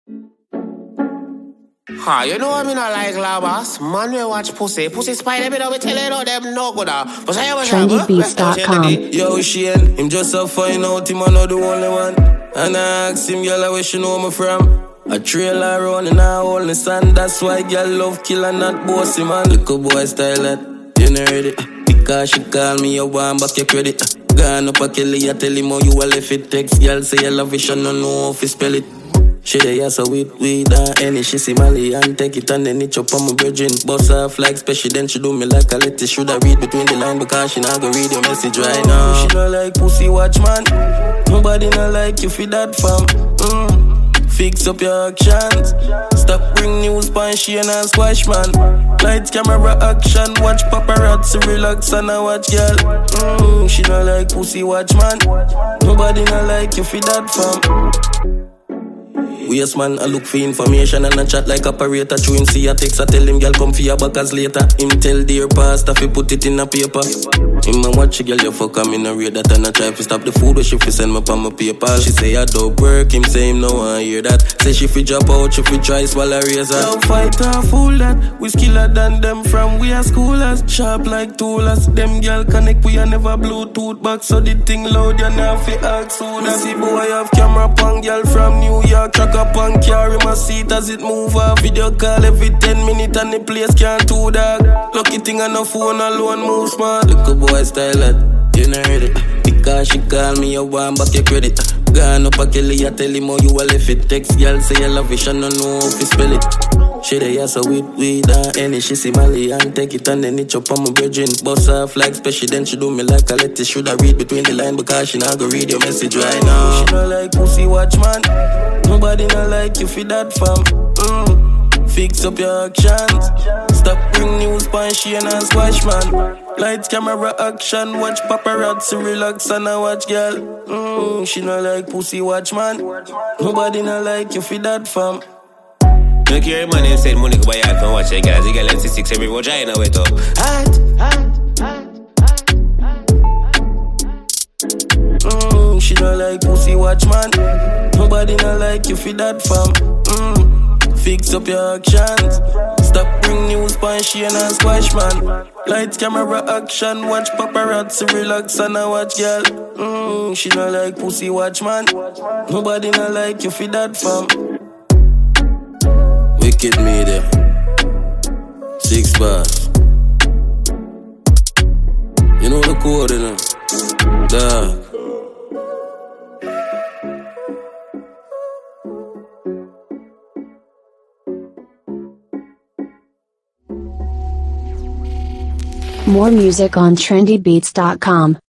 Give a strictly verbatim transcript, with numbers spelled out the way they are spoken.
Ha, you know what I mean? I like labas. Man, we watch pussy. Pussy spider, me know we tell you know them no good. But say you Trendy Beats dot com. Yo, Shane, him just a find out him I not the only one. And I ask him, girl, where she know me from. A trailer run in a hole in the sand. That's why girl love kill and not bossy, man. Little boy style that, you know it. Because she call me, you want back your credit. Gone up a Kelly, I tell him how you a left it. Text girl say you love it, she no know if you spell it. She dey ask her with weed and any. She see Mali and take it and then it chop on my virgin. Boss off like special, then she do me like a lettuce. Shoulda read between the line because she not go read your message right now. She not like pussy watch man. Nobody not like you for that fam. Mm. Fix up your actions. Stop bring news pan she and a squash man. Lights, camera, action. Watch paparazzi, relax and I watch girl. Mm. She not like pussy watch man. Nobody not like you for that fam. We yes man, I look for information and I chat like operator. True him see a text, I tell him girl come for your backers later. Him tell dear pastor fi put it in a paper. Him a watch girl you fuck am in a read that and I try to stop the food where she fi send me on my paper. She say I don't work, him say him no want hear that. Say she fi drop out, she fi try swallow razor. Now fight or fool that, we skiller than them from we are schoolers. Sharp like toolers, them girl connect we a never Bluetooth back. So the thing loud you now fi ask who that. See boy have camera pan girl from New York. Track up and carry my seat as it move off. Video call every ten minutes and the place can't do that. Lucky thing on the phone alone move smart. Look a boy style that, you know it. Because she call me, you want back your credit. Gone up a Kelly, I tell him how you a left it. Text girl say you love it, she no know how to spell it. She dey ask her with weed and any. She see Mali and take it and then it chop on my virgin. Boss off like special, then she do me like a lettuce. Shoulda read between the line because she not go read your message right now. She not like pussy watch man. Nobody not like you for that fam. Mm. Fix up your actions. Stop bring news pan she and a squash man. Lights, camera, action. Watch paparazzi, relax and I watch girl. Mm. She not like pussy watch man. Nobody not like you for that fam. Look here, man, you said money go buy out and watch it, guys. You got N C six every vagina wet up. Hot, hot, hot, hot, hot. Mm, she not like pussy watch man. Nobody not like you for that fam. Mm, fix up your actions. Stop bring news pan she and a squash man. Lights, camera, action. Watch paparazzi, relax and I watch girl. Mm, she not like pussy watch man. Nobody not like you for that fam. Wicked media, six bars. You know the code, you know. Dog. More music on Trendy Beats dot com.